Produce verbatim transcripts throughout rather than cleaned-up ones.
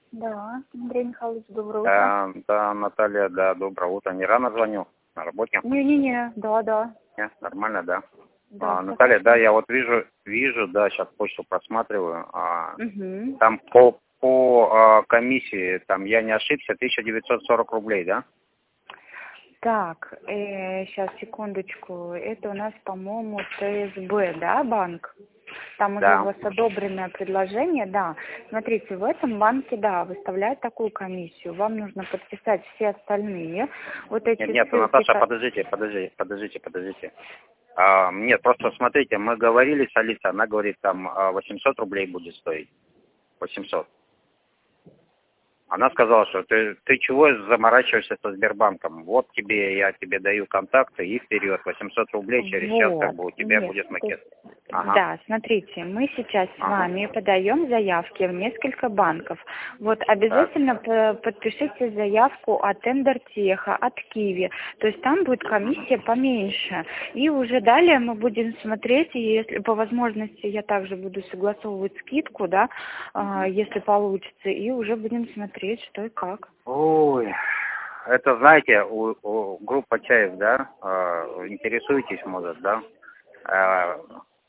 Да, Андрей Михайлович, доброе утро. Да, да, Наталья, да, доброе утро. Не рано звоню? На работе? Не-не-не, да, да. Нет, нормально, да. Да, А, всё Наталья, да, хорошо. я вот вижу, вижу, да, сейчас почту просматриваю. А, Угу. там по, по а, комиссии, там я не ошибся, тысяча девятьсот сорок рублей, да? Так, э, сейчас, секундочку. Это у нас, по-моему, ТСБ, да, банк? Там уже у Да. вас одобренное предложение, да. Смотрите, в этом банке, да, выставляют такую комиссию. Вам нужно подписать все остальные. Вот Нет, эти нет, ссылки... Наташа, ко- подождите, подождите, подождите, подождите. А, нет, просто смотрите, мы говорили с Алисой, она говорит, там а, восемьсот рублей будет стоить. восемьсот. Она сказала, что ты, ты чего заморачиваешься со Сбербанком? Вот тебе, я тебе даю контакты и вперед. восемьсот рублей через час как Вот, бы у тебя нет, будет то макет. есть, Ага, да, смотрите, мы сейчас с ага, вами подаем заявки в несколько банков. Вот так, обязательно п- подпишите заявку от Эндертеха, от Киви, то есть там будет комиссия поменьше. И уже далее мы будем смотреть, и если по возможности я также буду согласовывать скидку, да, а, если получится, и уже будем смотреть, что и как. Ой, это знаете, у, у группа чаев, да, э, интересуетесь, может, да? Э,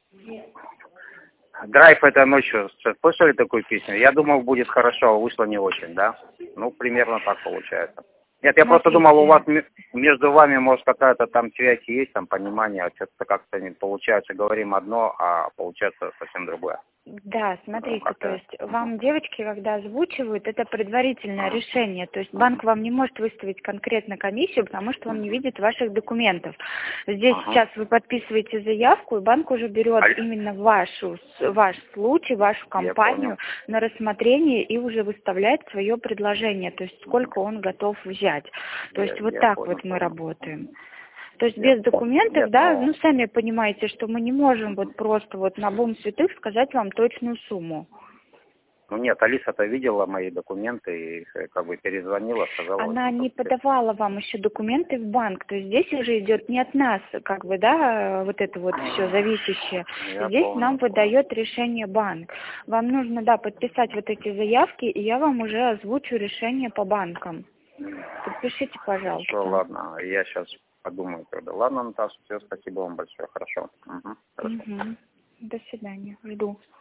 Драйв это ночью, слышали такую песню? Я думал, будет хорошо, а вышло не очень, да? Ну, примерно так получается. Нет, я просто думал, у вас Смотрите. ме- между вами, может, какая-то там связь есть, там понимание, а что-то как-то не получается. Говорим одно, а получается совсем другое. Да, Ну, смотрите, то как-то. есть Мгм. вам девочки, когда озвучивают, это предварительное Ага. решение, то есть банк Мгм. вам не может выставить конкретно комиссию, потому что он не видит ваших документов. Здесь Ага. сейчас вы подписываете заявку, и банк уже берет Аль- именно вашу, с- ваш случай, вашу Я понял. компанию на рассмотрение и уже выставляет свое предложение, то есть сколько он готов взять. То Я, есть вот я так понял, вот мы понял. работаем. То есть Я без понял. документов, Нет, да, ну, ну сами понимаете, что мы не можем вот просто вот на бум святых сказать вам точную сумму. ну нет, Алиса-то видела мои документы и э, как бы перезвонила, сказала Она не восемьсот рублей. подавала вам еще документы в банк, то есть здесь уже идет не от нас, как бы, да, вот это вот все зависящее. Я Здесь нам понял, понял. выдает решение банк. Вам нужно, да, подписать вот эти заявки, и я вам уже озвучу решение по банкам. Подпишите, Хорошо, пожалуйста. ладно, я сейчас подумаю тогда. Ладно, Наташа, все, спасибо вам большое, хорошо. Угу, хорошо. Угу. До свидания. Жду.